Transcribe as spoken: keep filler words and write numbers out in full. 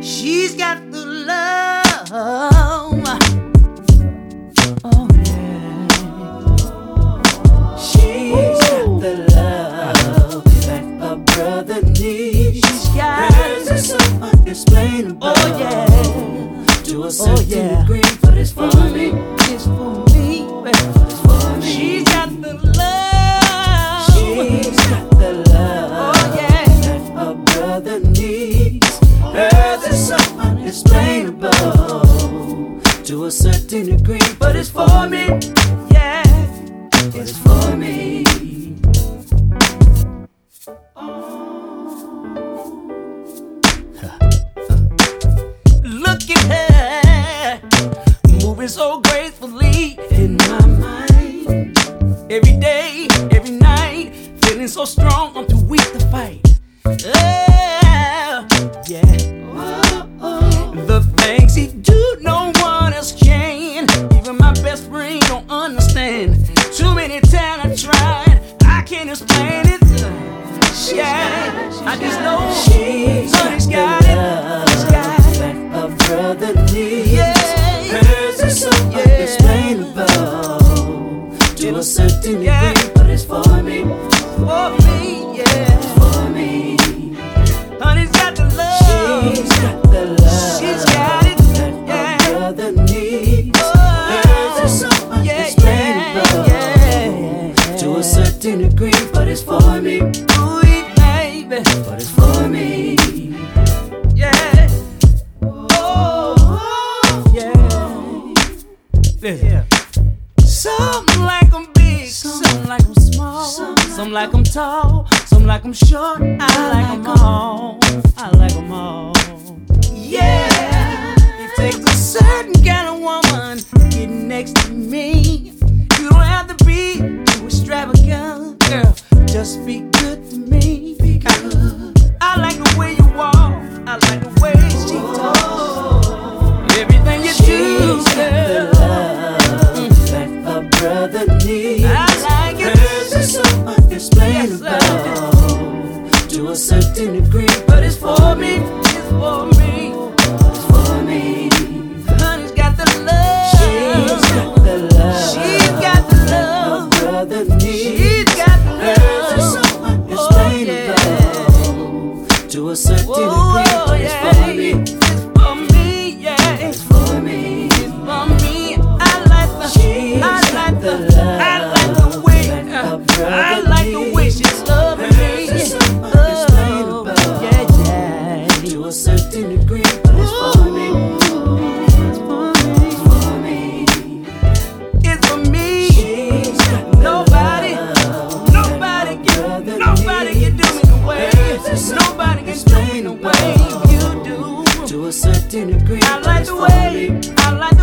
She's got the love. Oh yeah. She's got the love that a brother needs. She's got hers is so unexplainable. Oh yeah. To a certain Oh, yeah. degree, but it's for me. It's for me. It's for me. She's got the love. She's got the love Oh yeah. that a brother needs. Hers is so unexplainable to a certain degree, but it's for me. Yeah. It's for me. Look at her, moving so gracefully In my mind, every day, every night, feeling so strong, I'm too weak to fight. Oh, yeah. oh, oh. The things he do, no one else can. Even my best friend don't understand. Too many times I tried, I can't explain it. Yeah, I just know She's honey's got got the it. love She's got it. that a brother needs. Yeah. Hers is so Yeah. unexplainable to a certain Yeah. degree, but it's for me. For me, yeah. For me. Honey's got the love. She's got the love She's got it. that Yeah. a brother needs. Oh, Hers is so yeah, unexplainable yeah. to a certain degree, but it's for me. Ooh, baby. But it's for me. Yeah. Oh, yeah. Listen. Some like I'm big, some like I'm small, some like I'm tall, some like I'm short. I like them all. I like them all. Yeah. It takes a certain kind of woman to get next to me. You don't have to be too extravagant, girl. Just be good to me. Be good. I like the way you walk. I like the way she talks. Everything you do, She's got the girl. love that a brother needs. I like it. Hers is so unexplainable to a certain degree, but it's for me. It's for me. It's for me. Honey's got the love. She's got the love. She's got the A love. brother needs. She's got the Hers is so love. unexplainable to a certain Oh, degree, but it's yeah. for me. It's for me, yeah. It's for me. It's for me. I like the. She's I like got the. the love I like the way. that a uh, brother I like the way needs. she's loving me. Hers is so Oh, unexplainable yeah, yeah. to a certain degree, but it's for me. It's for me. For me. It's for me. She's got the Nobody, love nobody that a can, brother nobody can do me the way. Nobody can do me the way you do. to a certain degree, I but like it's the for way, me. I like